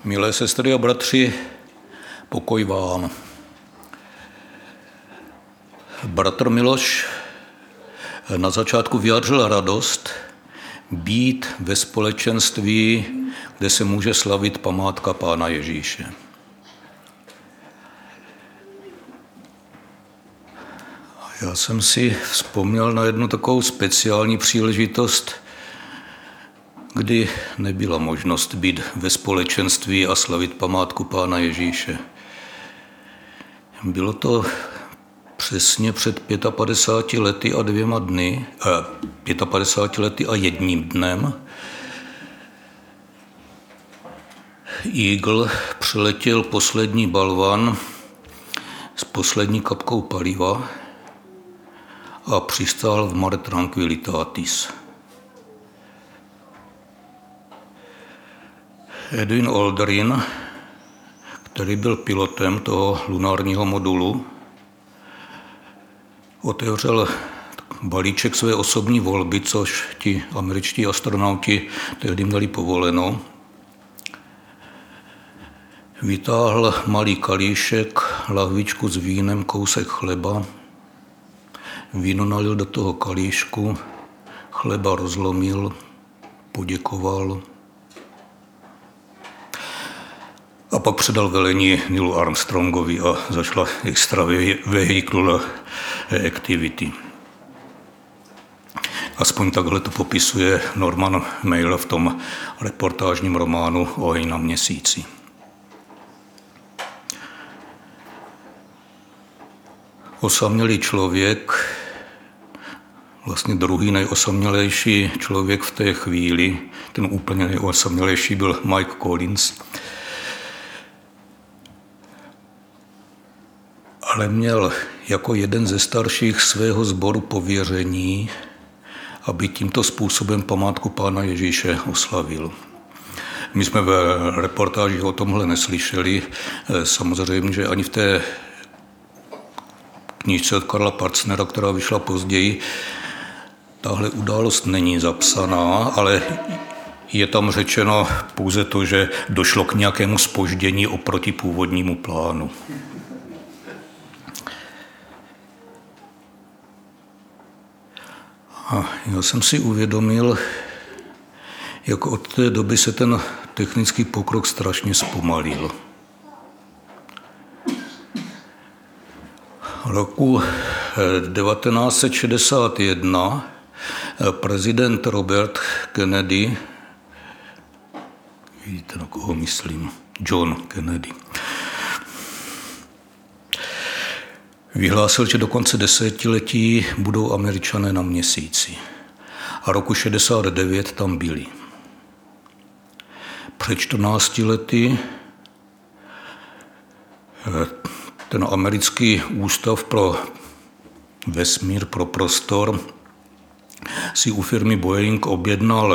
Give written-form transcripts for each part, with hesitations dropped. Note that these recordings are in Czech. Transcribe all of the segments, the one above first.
Milé sestry a bratři, pokoj vám. Bratr Miloš na začátku vyjádřil radost být ve společenství, kde se může slavit památka Pána Ježíše. Já jsem si vzpomněl na jednu takovou speciální příležitost, kdy nebyla možnost být ve společenství a slavit památku Pána Ježíše. Bylo to přesně před 55 lety a 2 dny, 55 lety a 1 dnem. Eagle přiletěl poslední balvan s poslední kapkou paliva a přistál v Mare Tranquillitatis. Edwin Aldrin, který byl pilotem toho lunárního modulu, otevřel balíček své osobní volby, což ti američtí astronauti tehdy měli povoleno. Vytáhl malý kalíšek, lahvičku s vínem, kousek chleba. Víno nalil do toho kalíšku, chleba rozlomil, poděkoval a pak předal velení Neilu Armstrongovi a začala extravehicular activity. Aspoň takhle to popisuje Norman Mailer v tom reportážním románu Oheň na měsíci. Osamělý člověk, vlastně druhý nejosamělejší člověk v té chvíli, ten úplně nejosamělejší byl Mike Collins, ale měl jako jeden ze starších svého sboru pověření, aby tímto způsobem památku Pána Ježíše oslavil. My jsme v reportáži o tomhle neslyšeli, samozřejmě, že ani v té knížce od Karla Parcnera, která vyšla později, tahle událost není zapsaná, ale je tam řečeno pouze to, že došlo k nějakému zpoždění oproti původnímu plánu. A já jsem si uvědomil, jak od té doby se ten technický pokrok strašně zpomalil. Roku 1961 prezident Robert Kennedy, vidíte, na koho myslím, John Kennedy, vyhlásil, že do konce desetiletí budou Američané na měsíci. A roku 1969 tam byli. Před 14 lety ten americký ústav pro vesmír, pro prostor, si u firmy Boeing objednal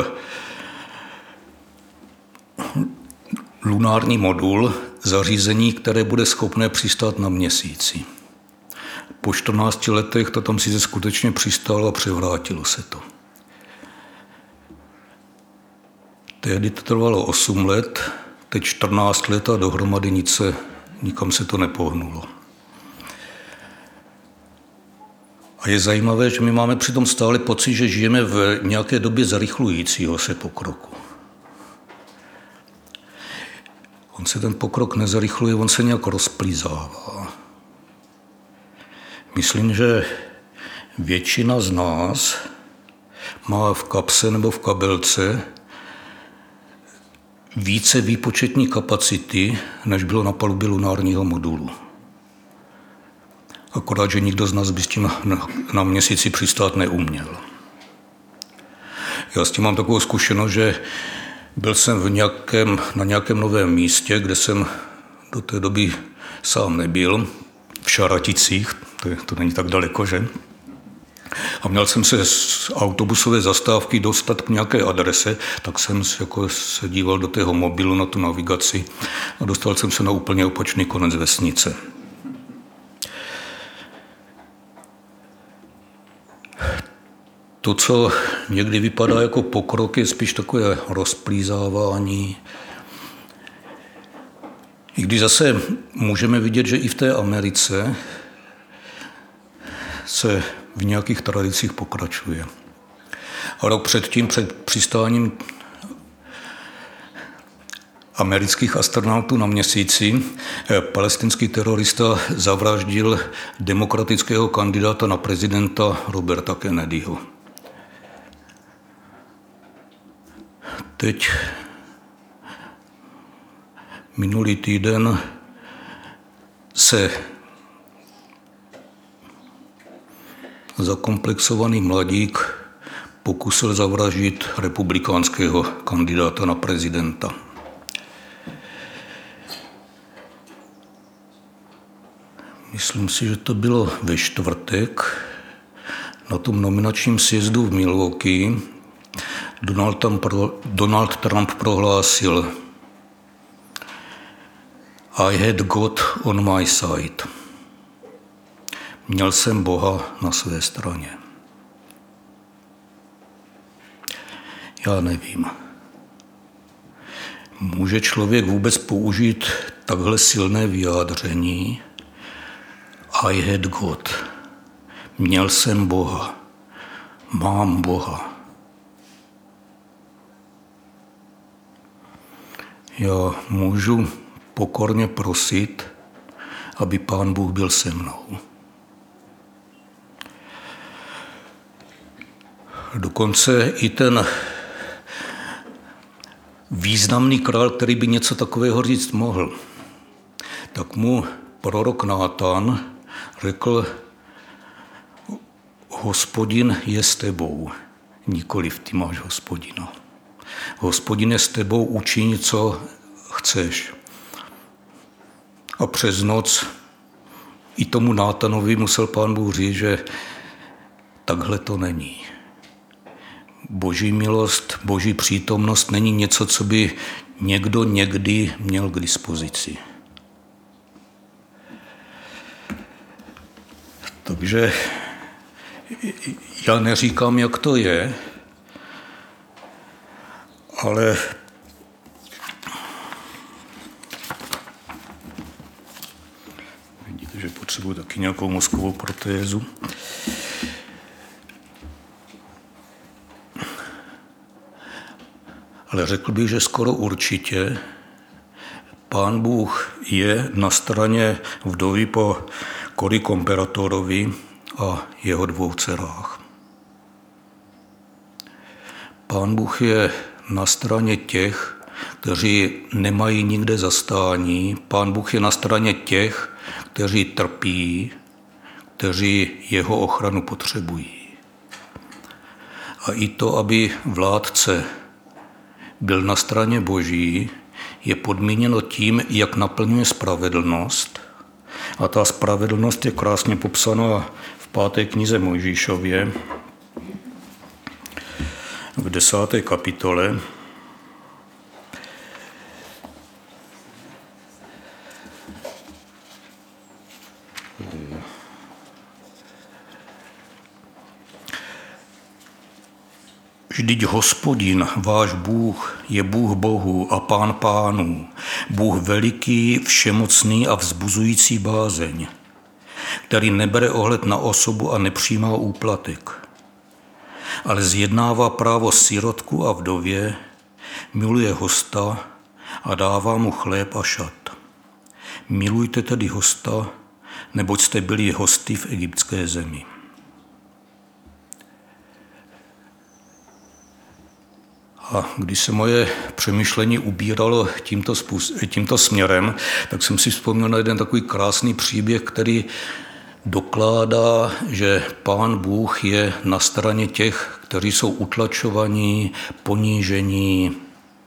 lunární modul, zařízení, které bude schopné přistát na měsíci. Po 14 letech to tam sice skutečně přistálo a převrátilo se to. Tehdy to trvalo 8 let, teď 14 let a dohromady nikam se to nepohnulo. A je zajímavé, že my máme přitom stále pocit, že žijeme v nějaké době zrychlujícího se pokroku. On se ten pokrok nezrychluje, on se nějak rozplýzává. Myslím, že většina z nás má v kapse nebo v kabelce více výpočetní kapacity, než bylo na palubě lunárního modulu. Akorát, že nikdo z nás by s tím na měsíci přistát neuměl. Já s tím mám takovou zkušenost, že byl jsem na nějakém novém místě, kde jsem do té doby sám nebyl, v Šaraticích, to není tak daleko, že? A měl jsem se z autobusové zastávky dostat k nějaké adrese, tak jsem se díval do tého mobilu na tu navigaci a dostal jsem se na úplně opačný konec vesnice. To, co někdy vypadá jako pokrok, je spíš takové rozplýzávání. I když zase můžeme vidět, že i v té Americe se v nějakých tradicích pokračuje. A rok předtím, před přistáním amerických astronautů na Měsíci, palestinský terorista zavraždil demokratického kandidáta na prezidenta Roberta Kennedyho. Teď minulý týden se zakomplexovaný mladík pokusil zavraždit republikánského kandidáta na prezidenta. Myslím si, že to bylo ve čtvrtek na tom nominačním sjezdu v Milwaukee. Donald Trump prohlásil: I had God on my side. Měl jsem Boha na své straně. Já nevím. Může člověk vůbec použít takhle silné vyjádření? I had God. Měl jsem Boha. Mám Boha. Já můžu pokorně prosit, aby Pán Bůh byl se mnou. Dokonce i ten významný král, který by něco takového říct mohl, tak mu prorok Nátan řekl: Hospodin je s tebou, nikoliv ty máš Hospodina. Hospodin je s tebou, učiň, co chceš. A přes noc i tomu Nátanovi musel Pán Bůh říct, že takhle to není. Boží milost, Boží přítomnost není něco, co by někdo někdy měl k dispozici. Takže já neříkám, jak to je, ale vidíte, že potřebuji taky nějakou mozkovou protézu. Ale řekl bych, že skoro určitě Pán Bůh je na straně vdovy po Cory Komperatorovi a jeho 2 dcerách. Pán Bůh je na straně těch, kteří nemají nikde zastání. Pán Bůh je na straně těch, kteří trpí, kteří jeho ochranu potřebují. A i to, aby vládce byl na straně Boží, je podmíněno tím, jak naplňuje spravedlnost. A ta spravedlnost je krásně popsaná v 5. knize Mojžíšově, v 10. kapitole. Vždyť Hospodin, váš Bůh, je Bůh bohů a Pán pánů, Bůh veliký, všemocný a vzbuzující bázeň, který nebere ohled na osobu a nepřijímá úplatek, ale zjednává právo sirotku a vdově, miluje hosta a dává mu chléb a šat. Milujte tedy hosta, neboť jste byli hosty v egyptské zemi. A když se moje přemýšlení ubíralo tímto směrem, tak jsem si vzpomněl na jeden takový krásný příběh, který dokládá, že Pán Bůh je na straně těch, kteří jsou utlačovaní, ponížení.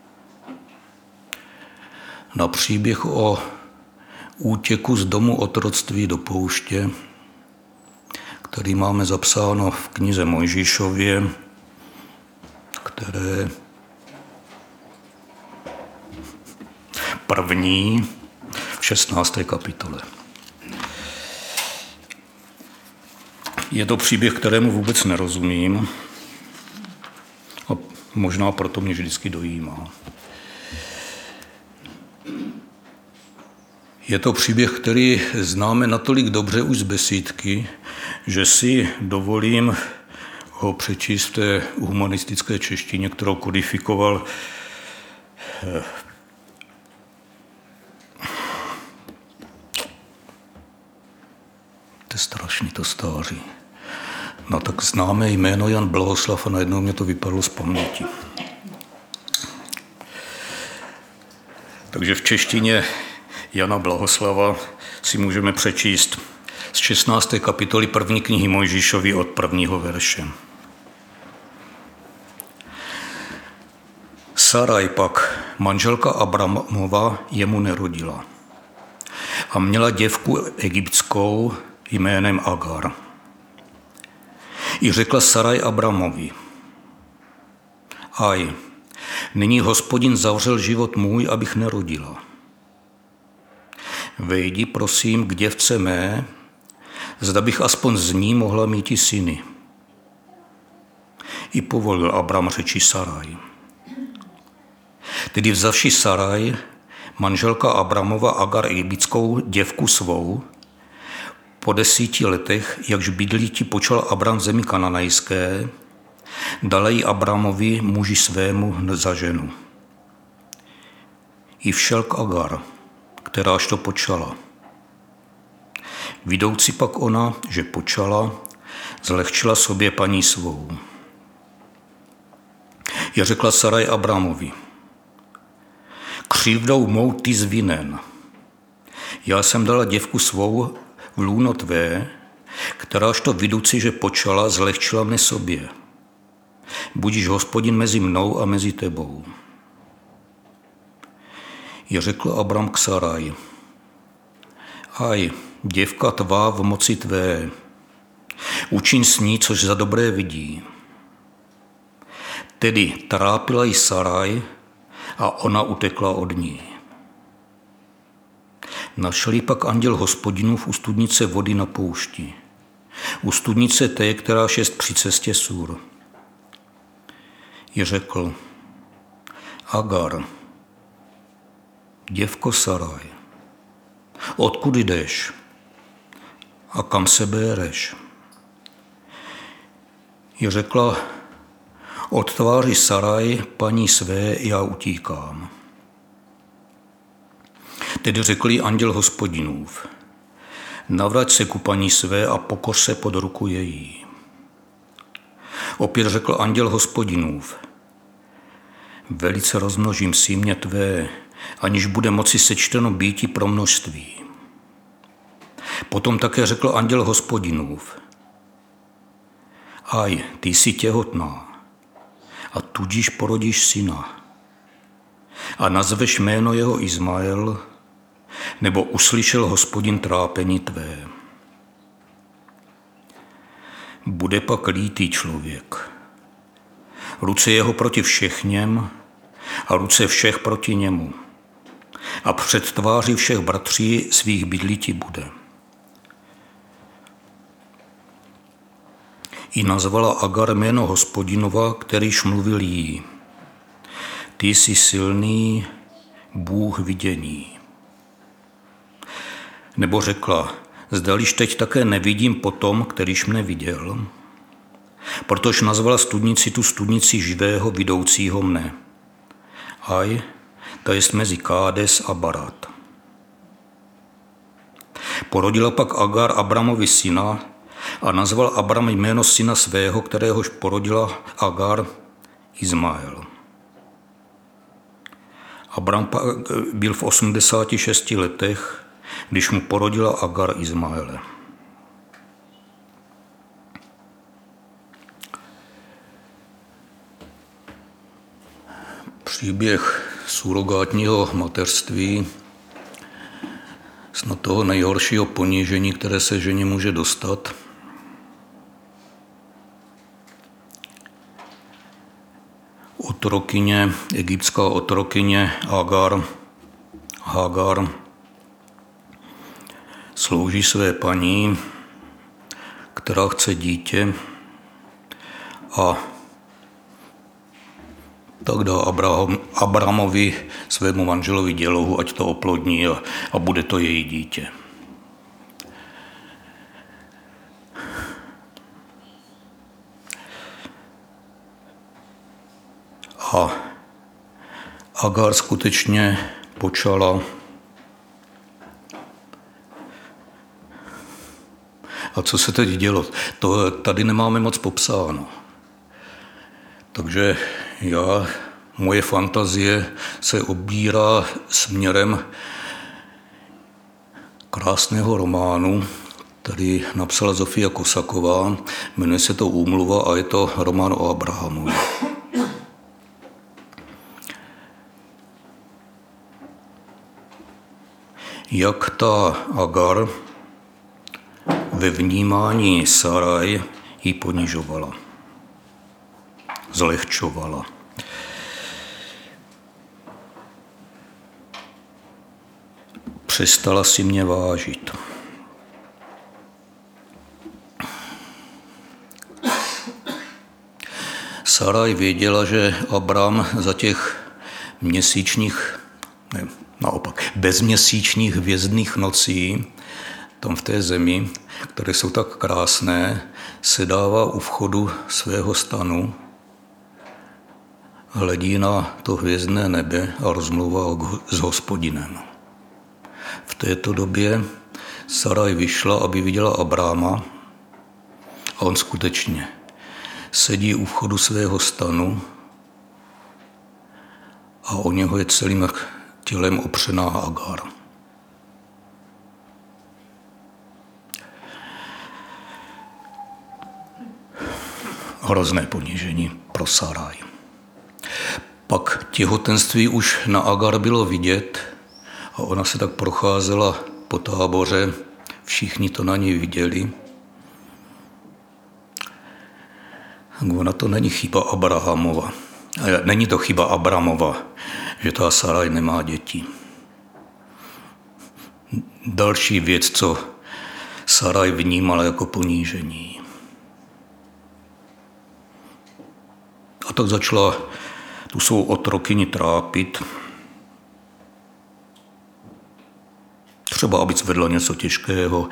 Na příběh o útěku z domu otroctví do pouště, který máme zapsáno v knize Mojžíšově, které první v 16. kapitole. Je to příběh, kterému vůbec nerozumím a možná proto mě vždycky dojímá. Je to příběh, který známe natolik dobře už z besídky, že si dovolím ho přečíst v té humanistické češtině, kterou kodifikoval to je strašný to stáří. No tak známe jméno Jan Blahoslav a najednou mě to vypadlo z paměti. Takže v češtině Jana Blahoslava si můžeme přečíst z 16. kapitoly 1. knihy Mojžíšovi od 1. verše. Saraj pak, manželka Abramova, jemu nerodila a měla děvku egyptskou jménem Agar. I řekla Saraj Abramovi: Aj, nyní Hospodin zavřel život můj, abych nerodila. Vejdi, prosím, k děvce mé, zda bych aspoň z ní mohla mít i syny. I povolil Abram řeči Saraj. Tedy vzavši Saraj, manželka Abramova Agar egyptskou děvku svou, po 10 letech, jakž bydlíti počal Abram v zemi kananejské, dala ji Abramovi muži svému za ženu. I všel k Agar, kteráž to počala. Vidoucí pak ona, že počala, zlehčila sobě paní svou. Je řekla Saraj Abramovi: Křivdou mou ty zvinen. Já jsem dala děvku svou v lůno tvé, kteráž to vidoucí, že počala, zlehčila mne sobě. Budíš Hospodin mezi mnou a mezi tebou. Je řekl Abram k Saraj: Aj, děvka tvá v moci tvé, učiň s ní, což za dobré vidí. Tedy trápila ji Saraj a ona utekla od ní. Našel ji pak anděl Hospodinův u studnice vody na poušti, u studnice té, kteráž jest při cestě Sur. Je řekl: Agar, děvko Saraj, odkud jdeš a kam se bereš? Je řekla: od tváři Saraj, paní své, já utíkám. Tedy řekl jí anděl Hospodinův: navrať se ku paní své a pokoř se pod ruku její. Opět řekl anděl Hospodinův: velice rozmnožím símě tvé, aniž bude moci sečteno býti pro množství. Potom také řekl anděl Hospodinův: aj, ty jsi těhotná a tudíž porodíš syna a nazveš jméno jeho Izmael, nebo uslyšel Hospodin trápení tvé. Bude pak lítý člověk, ruce jeho proti všechněm a ruce všech proti němu, a před tváří všech bratří svých bydlíti bude. I nazvala Agar jméno Hospodinova, kterýž mluvil jí: ty jsi silný Bůh vidění. Nebo řekla: zdališ teď také nevidím potom, kterýž mne viděl? Protož nazvala studnici tu studnici živého vidoucího mne. Aj, ta jest mezi Kádes a Barat. Porodila pak Agar Abramovi syna a nazval Abram jméno syna svého, kteréhož porodila Agar, Izmael. Abram byl v 86 letech, když mu porodila Agar Izmaele. Příběh surogátního mateřství, snad toho nejhoršího ponížení, které se ženě může dostat. Otrokyně, egyptská otrokyně Hagar slouží své paní, která chce dítě, a tak dá Abrahamovi, svému manželovi dělohu, ať to oplodní a bude to její dítě. A Agar skutečně počala. A co se teď dělo? To tady nemáme moc popsáno. Takže moje fantazie se obírá směrem krásného románu, který napsala Zofia Kosaková, jmenuje se to Úmluva a je to román o Abrahamovi. Jak ta Agar ve vnímání Saraj ji ponižovala, zlehčovala. Přestala si mě vážit. Saraj věděla, že Abram za těch bezměsíčních hvězdných nocí tam v té zemi, které jsou tak krásné, sedává u vchodu svého stanu, hledí na to hvězdné nebe a rozmlouvá s Hospodinem. V této době Saraj vyšla, aby viděla Abrama a on skutečně sedí u vchodu svého stanu a o něho je celým tělem opřená Agar. Hrozné ponížení pro Saraj. Pak těhotenství už na Agar bylo vidět a ona se tak procházela po táboře, všichni to na ní viděli. Ona to není chyba Abrahamova. Není to chyba Abramova, že ta Saraj nemá děti. Další věc, co Saraj vnímala jako ponížení. A tak začala tu svou otrokyni trápit. Třeba, aby zvedla něco těžkého.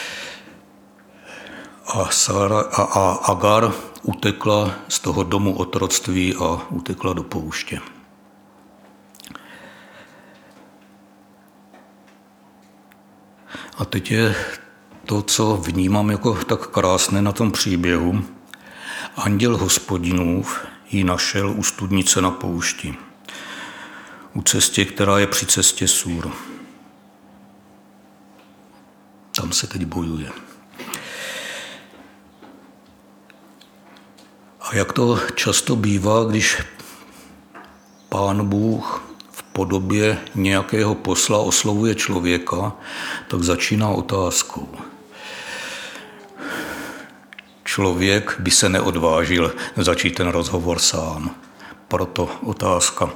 A Agar utekla z toho domu otroctví a utekla do pouště. A teď je to, co vnímám jako tak krásné na tom příběhu. Anděl Hospodinův ji našel u studnice na poušti, u cestě, která je při cestě Sur. Tam se teď bojuje. A jak to často bývá, když Pán Bůh v podobě nějakého posla oslovuje člověka, tak začíná otázkou. Člověk by se neodvážil začít ten rozhovor sám. Proto otázka.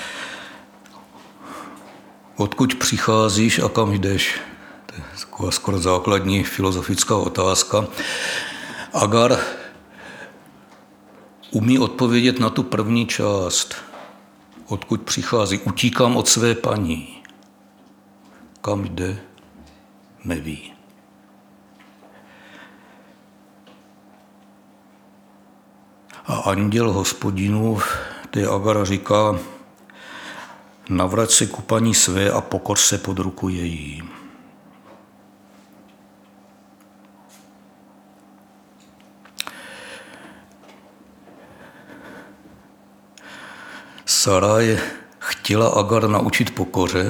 Odkud přicházíš a kam jdeš? To je taková skoro základní filozofická otázka. Agar umí odpovědět na tu první část. Odkud přichází? Utíkám od své paní. Kam jde? Neví. A anděl Hospodinův té Agara říká, navrať se ku paní své a pokor se pod ruku její. Saraj chtěla Agar naučit pokoře,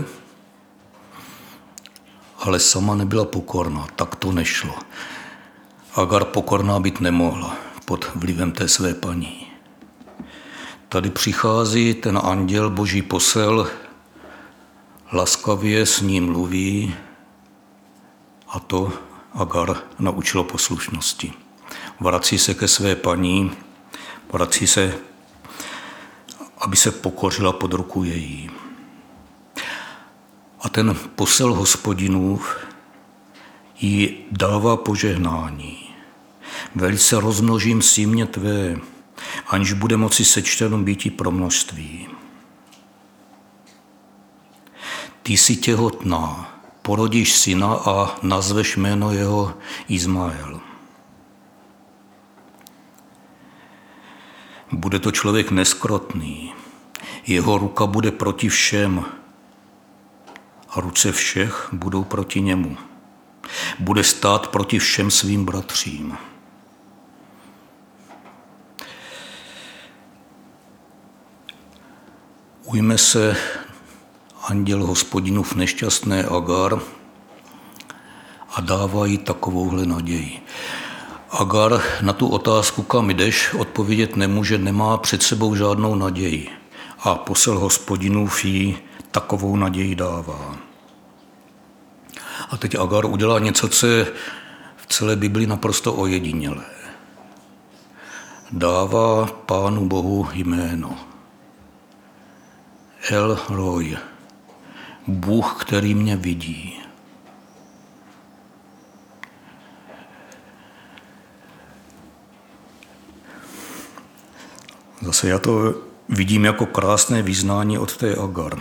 ale sama nebyla pokorná, tak to nešlo. Agar pokorná být nemohla pod vlivem té své paní. Tady přichází ten anděl, boží posel, laskavě s ním mluví a to Agar naučilo poslušnosti. Vrací se ke své paní, vrací se, aby se pokořila pod ruku její. A ten posel Hospodinův jí dává požehnání. Velice rozmnožím símě tvé aniž bude moci sečteno býti pro množství. Ty jsi těhotná, porodíš syna a nazveš jméno jeho Izmael. Bude to člověk neskrotný, jeho ruka bude proti všem a ruce všech budou proti němu. Bude stát proti všem svým bratřím. Ujme se anděl Hospodinův nešťastné Agar a dává jí takovouhle naději. Agar na tu otázku, kam jdeš, odpovědět nemůže, nemá před sebou žádnou naději. A posel Hospodinův jí takovou naději dává. A teď Agar udělá něco, co je v celé Bibli naprosto ojedinělé. Dává Pánu Bohu jméno. El Roj, Bůh, který mě vidí. Zase já to vidím jako krásné vyznání od té Agar.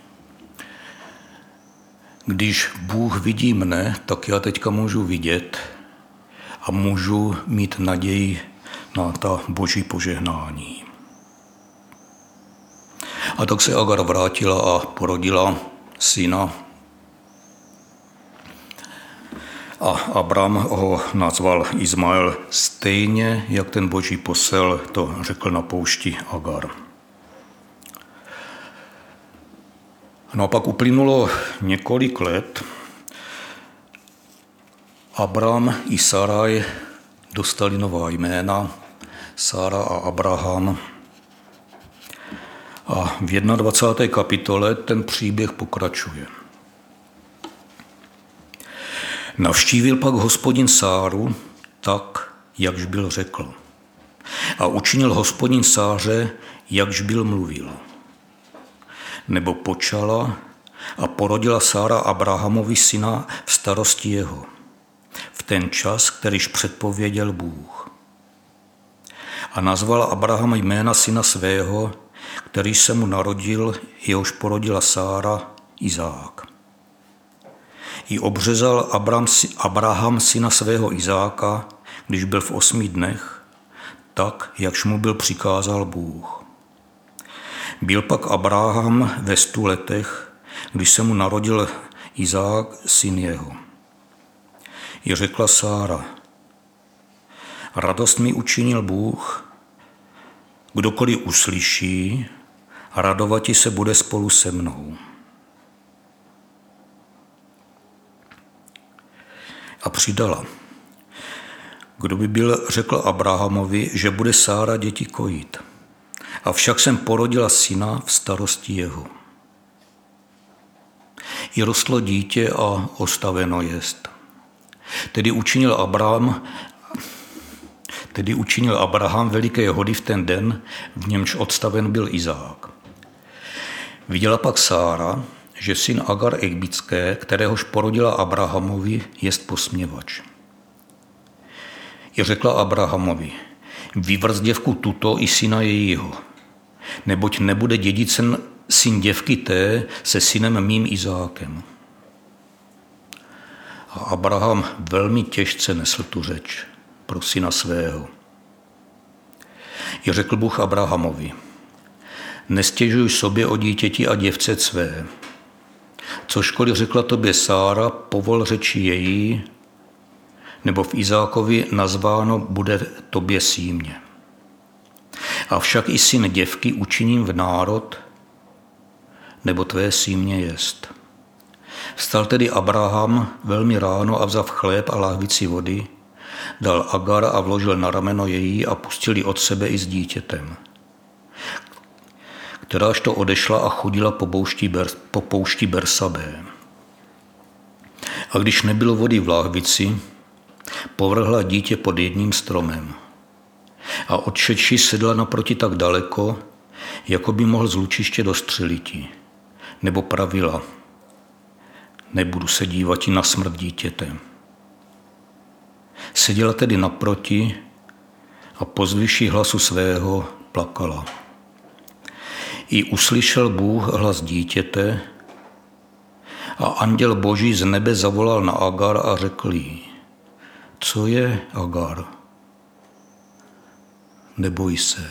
Když Bůh vidí mne, tak já teďka můžu vidět a můžu mít naději na ta boží požehnání. A tak se Agar vrátila a porodila syna. A Abram ho nazval Izmael stejně, jak ten boží posel to řekl na poušti Agar. No a pak uplynulo několik let. Abram i Saraj dostali nová jména, Sára a Abraham. A v 21. kapitole ten příběh pokračuje. Navštívil pak Hospodin Sáru tak, jakž byl řekl. A učinil Hospodin Sáře, jakž byl mluvil. Nebo počala a porodila Sára Abrahamovi syna v starosti jeho, v ten čas, kterýž předpověděl Bůh. A nazval Abraham jména syna svého, který se mu narodil, jehož porodila Sára, Izák. I obřezal Abraham syna svého Izáka, když byl v 8 dnech, tak, jakž mu byl přikázal Bůh. Byl pak Abraham ve 100 letech, když se mu narodil Izák, syn jeho. I řekla Sára, radost mi učinil Bůh, kdokoliv uslyší, radovati se bude spolu se mnou. A přidala, kdo by byl řekl Abrahamovi, že bude Sára děti kojit. Avšak jsem porodila syna v starosti jeho. I rostlo dítě a ostaveno jest. Tedy učinil Abraham veliké hody v ten den, v němž odstaven byl Izák. Viděla pak Sára, že syn Agar Egyptské, kteréhož porodila Abrahamovi, jest posměvač. I řekla Abrahamovi, vyvrz děvku tuto i syna jejího, neboť nebude dědicen syn děvky té se synem mým Izákem. A Abraham velmi těžce nesl tu řeč pro syna svého. I řekl Bůh Abrahamovi, nestěžuj sobě o dítěti a děvce své. Cožkoliv řekla tobě Sára, povol řeči její, nebo v Izákovi nazváno bude tobě símě. Avšak i syn děvky učiním v národ, nebo tvé símě jest. Vstal tedy Abraham velmi ráno a vzav chléb a láhvici vody, dal Agar a vložil na rameno její a pustil ji od sebe i s dítětem, kteráž to odešla a chodila po poušti Bersabé. A když nebylo vody v láhvici, povrhla dítě pod jedním stromem. A odšedši sedla naproti tak daleko, jako by mohl z lučiště dostřeliti. Nebo pravila, nebudu se dívat na smrt dítěte. Seděla tedy naproti a pozdviší hlasu svého plakala. I uslyšel Bůh hlas dítěte a anděl Boží z nebe zavolal na Agar a řekl jí: Co je, Agar? Neboj se.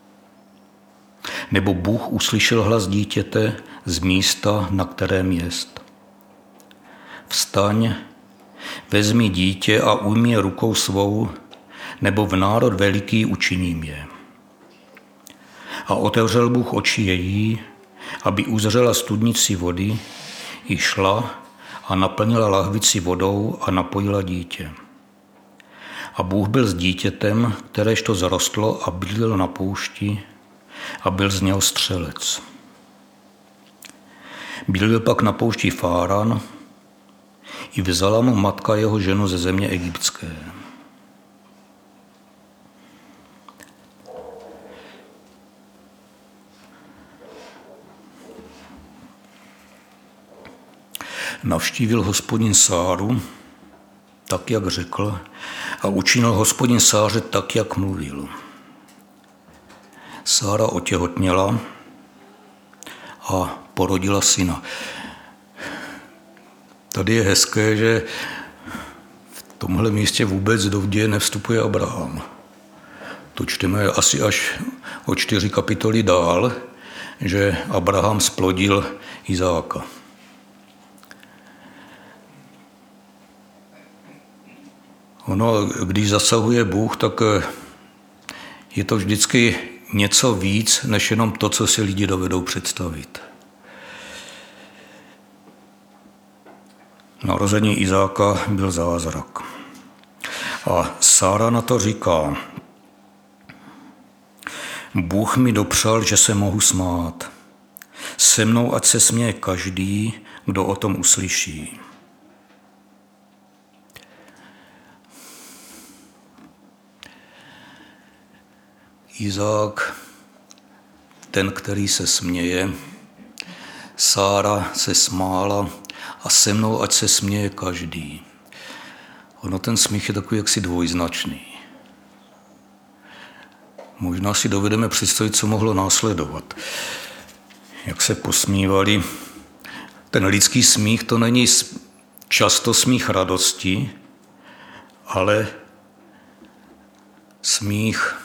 Nebo Bůh uslyšel hlas dítěte z místa, na kterém jest. Vstaň, vezmi dítě a ujmi je rukou svou, nebo v národ veliký učiním je. A otevřel Bůh oči její, aby uzřela studnici vody, i šla a naplnila lahvici vodou a napojila dítě. A Bůh byl s dítětem, kteréž to zarostlo a bydlel na poušti, a byl z něho střelec. Bydlel pak na poušti Fáran, i vzala mu matka jeho ženu ze země egyptské. Navštívil Hospodin Sáru, tak, jak řekl, a učinil Hospodin Sáře tak, jak mluvil. Sára otěhotněla a porodila syna. Tady je hezké, že v tomhle místě vůbec do děje nevstupuje Abraham. To čteme asi až o 4 kapitoly dál, že Abraham splodil Izáka. Ono, když zasahuje Bůh, tak je to vždycky něco víc, než jenom to, co si lidi dovedou představit. Narození Izáka byl zázrak. A Sára na to říká: Bůh mi dopřál, že se mohu smát. Se mnou ať se směje každý, kdo o tom uslyší. Izák, ten, který se směje, Sára se smála a se mnou ať se směje každý. Ono ten smích je takový jaksi dvojznačný. Možná si dovedeme představit, co mohlo následovat. Jak se posmívali. Ten lidský smích to není často smích radosti, ale smích,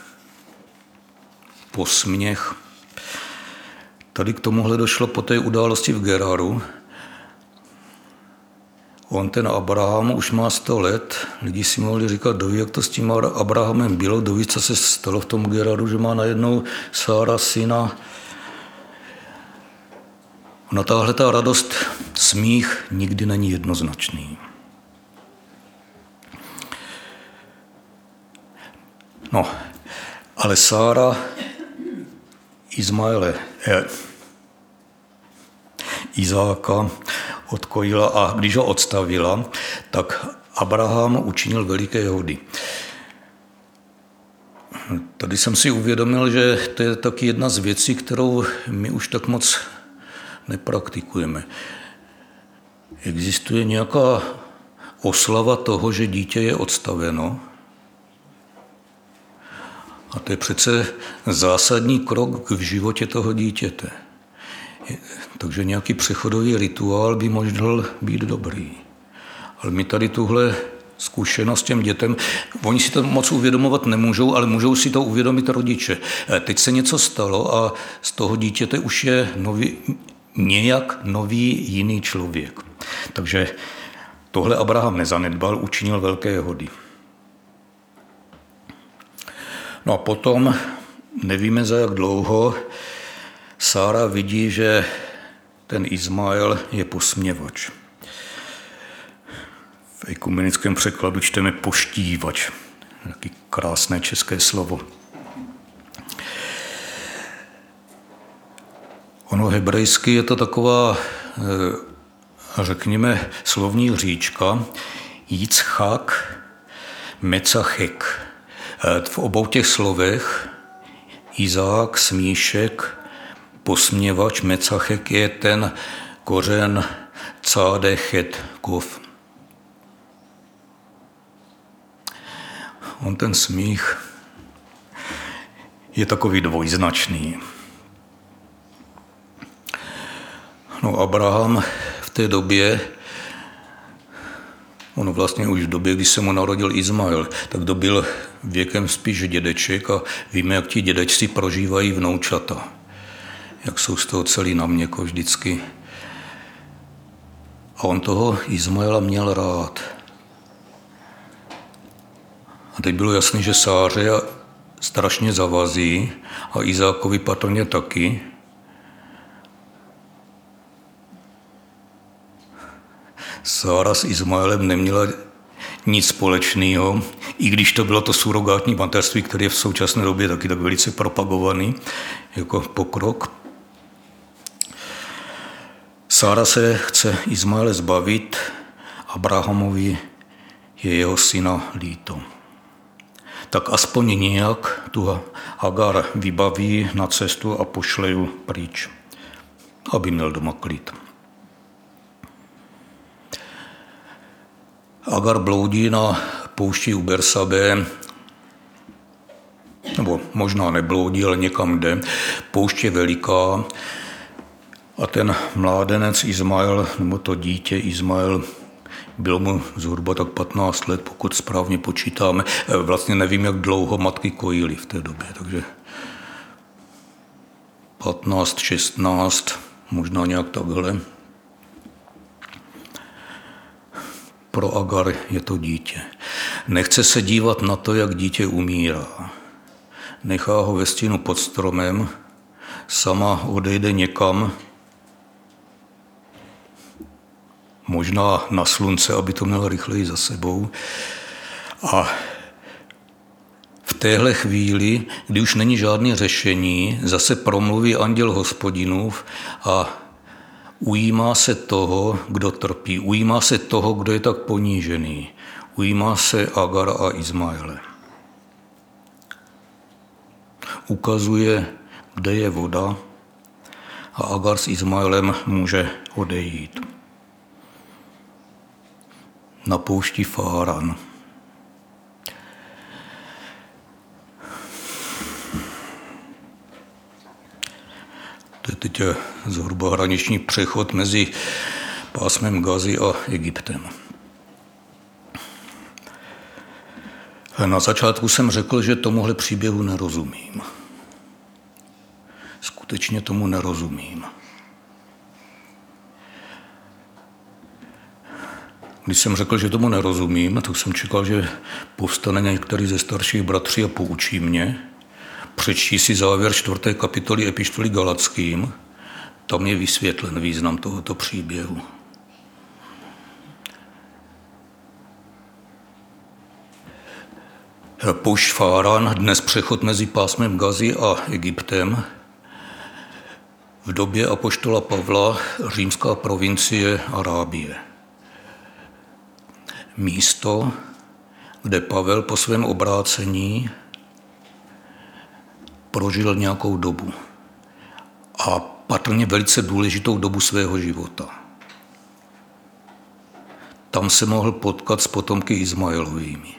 posměch. Tady k tomuhle došlo po té události v Geraru. On, ten Abraham, už má 100 let. Lidi si mohli říkat, doví, jak to s tím Abrahamem bylo, doví, co se stalo v tom Geraru, že má najednou Sára syna. Ona tahle ta radost, smích nikdy není jednoznačný. No, ale Sára Izáka odkojila a když ho odstavila, tak Abraham učinil veliké hody. Tady jsem si uvědomil, že to je taky jedna z věcí, kterou my už tak moc nepraktikujeme. Existuje nějaká oslava toho, že dítě je odstaveno? A to je přece zásadní krok v životě toho dítěte. Takže nějaký přechodový rituál by mohl být dobrý. Ale my tady tuhle zkušenost těm dětem, oni si to moc uvědomovat nemůžou, ale můžou si to uvědomit rodiče. Teď se něco stalo a z toho dítěte už je nějak nový jiný člověk. Takže tohle Abraham nezanedbal, učinil velké hody. No a potom, nevíme za jak dlouho, Sára vidí, že ten Izmael je posměvač. V ekumenickém překladu čteme poštívač. Taky krásné české slovo. Ono hebrejsky je to taková, řekněme, slovní hříčka. Jitzchak, Mecachek. V obou těch slovech Izák, smíšek, posměvač, Mecachek je ten kořen cádechet, kov. On ten smích je takový dvojznačný. No, Abraham v té době, on vlastně už v době, kdy se mu narodil Izmael, tak to byl věkem spíš dědeček a víme, jak ti dědečci prožívají vnoučata. Jak jsou z toho celý na měko vždycky. A on toho Izmaela měl rád. A teď bylo jasné, že Sáře strašně zavazí a Izákovi patrně taky. Sára s Izmaelem neměla nic společného, i když to bylo to surogátní mateřství, které je v současné době taky tak velice propagovaný jako pokrok. Sára se chce Izmaele zbavit, Abrahamovi je jeho syna líto. Tak aspoň nějak tu Hagar vybaví na cestu a pošle ju pryč, aby měl doma klid. Hagar bloudí na poušti u Bersabé, nebo možná nebloudí, ale někam jde. Poušť je veliká a ten mládenec Izmael, nebo to dítě Izmael, bylo mu zhruba tak 15 let, pokud správně počítáme. Vlastně nevím, jak dlouho matky kojily v té době, takže 15, 16, možná nějak takhle. Pro Agar je to dítě. Nechce se dívat na to, jak dítě umírá. Nechá ho ve stínu pod stromem, sama odejde někam, možná na slunce, aby to měla rychleji za sebou. A v téhle chvíli, kdy už není žádné řešení, zase promluví anděl Hospodinův a ujímá se toho, kdo trpí, ujímá se toho, kdo je tak ponížený, ujímá se Agar a Izmaele. Ukazuje, kde je voda a Agar s Izmaelem může odejít. Na poušti Fáran. To je teď zhruba hraniční přechod mezi pásmem Gazy a Egyptem. Na začátku jsem řekl, že tomuhle příběhu nerozumím. Skutečně tomu nerozumím. Když jsem řekl, že tomu nerozumím, tak jsem čekal, že povstane některý ze starších bratří a poučí mě. Přečtí si závěr 4. kapitoly epištoly Galackým. Tam je vysvětlen význam tohoto příběhu. Poušť Fáran, dnes přechod mezi pásmem Gazy a Egyptem. V době apoštola Pavla římská provincie Arábie. Místo, kde Pavel po svém obrácení prožil nějakou dobu. A patrně velice důležitou dobu svého života. Tam se mohl potkat s potomky Izmaelovými.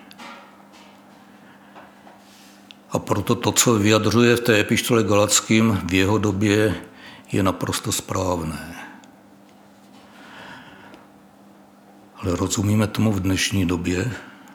A proto to, co vyjadřuje v té epištole Galackým v jeho době, je naprosto správné. Ale rozumíme tomu v dnešní době?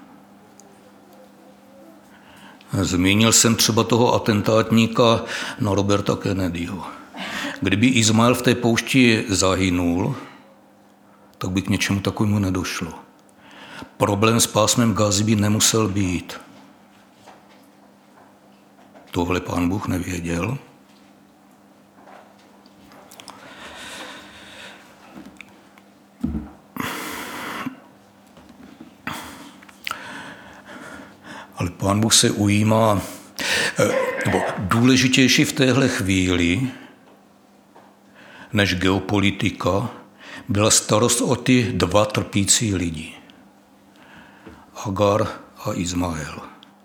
Zmínil jsem třeba toho atentátníka na Roberta Kennedyho. Kdyby Izmael v té poušti zahynul, tak by k něčemu takovému nedošlo. Problém s pásmem Gazy by nemusel být. Tohle Pán Bůh nevěděl. Ale Pán Bůh se ujímá, nebo důležitější v téhle chvíli, než geopolitika, byla starost o ty dva trpící lidi. Hagar a Izmael.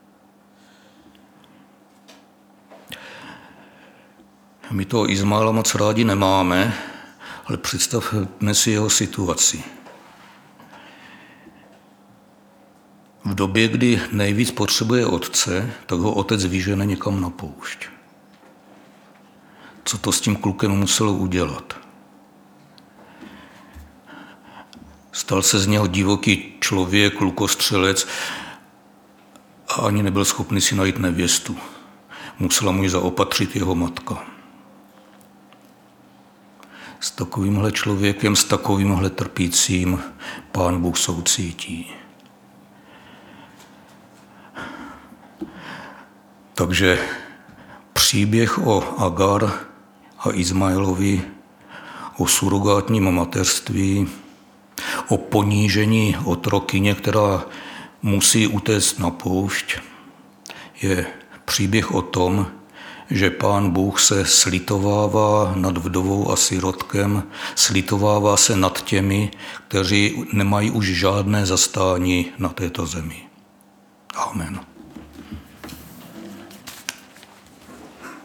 My toho Izmaela moc rádi nemáme, ale představme si jeho situaci. v době, kdy nejvíc potřebuje otce, tak ho otec vyžene někam na poušť. Co to s tím klukem muselo udělat? Stal se z něho divoký člověk, lukostřelec a ani nebyl schopný si najít nevěstu. Musela mu ji zaopatřit jeho matka. S takovýmhle člověkem, s takovýmhle trpícím Pán Bůh soucítí. Takže příběh o Agar a Izmaelovi, o surogátním mateřství, o ponížení otrokyně, která musí utéct na poušť, je příběh o tom, že Pán Bůh se slitovává nad vdovou a sirotkem, slitovává se nad těmi, kteří nemají už žádné zastání na této zemi. Amen.